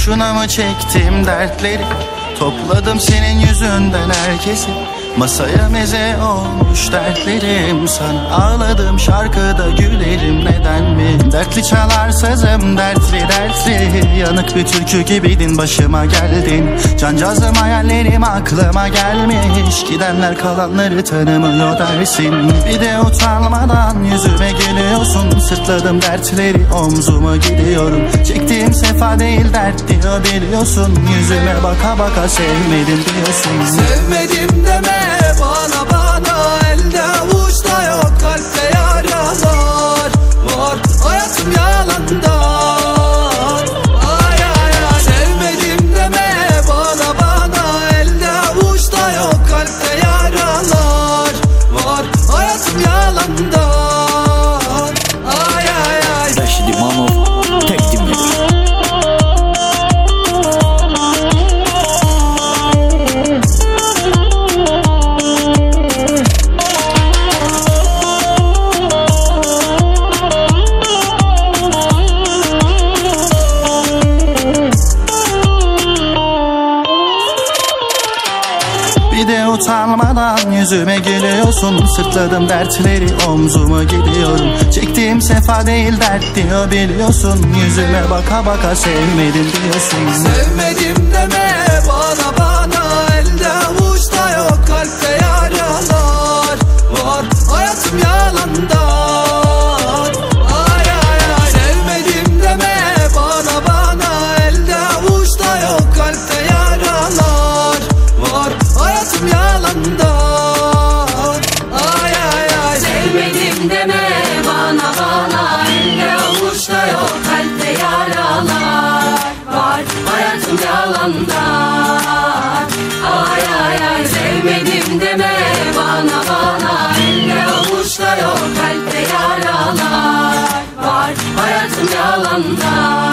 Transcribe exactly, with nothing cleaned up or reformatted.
Boşuna mı çektim dertleri, topladım senin yüzünden herkesi. Masaya meze olmuş dertlerim, sana ağladım şarkıda gülerim, neden mi? Dertli çalar sazım, dertli dertli, yanık bir türkü gibiydin, başıma geldin. Cancağızım hayallerim aklıma gelmiş, gidenler kalanları tanımıyor dersin. Bir de utanmadan yüzüme gülüyorsun, sırtladım dertleri omzuma gidiyorum. Çektiğim sefa değil dert diyor biliyorsun, yüzüme baka baka sevmedim diyorsun. Sevmedim deme bana bana, elde avuçta yok kalpte yaralar var, hayatım yalandan. Ay ay ay, sevmedim deme bana bana, elde avuçta yok kalpte yaralar var, hayatım yalandan. Ay ay ay. Rashid İmamov tek dinledir. Bir de utanmadan yüzüme gülüyorsun, sırtladım dertleri omzuma gidiyorum. Çektiğim sefa değil dert diyor biliyorsun, yüzüme baka baka sevmedim diyorsun. Sevmedim deme bana bana, elde avuçta yok kalpte yaralar var, hayatım yalandan. Ay ay ay, sevmedim deme bana bana, elde avuçta yok kalpte yaralar var, hayatım yalandan. Ay ay ay, sevmedim deme bana bana, elde avuçta yok kalpte yaralar var, hayatım yalandan. Ay ay ay, sevmedim deme bana bana, elde avuçta yok kalpte yaralar var, hayatım yalandan.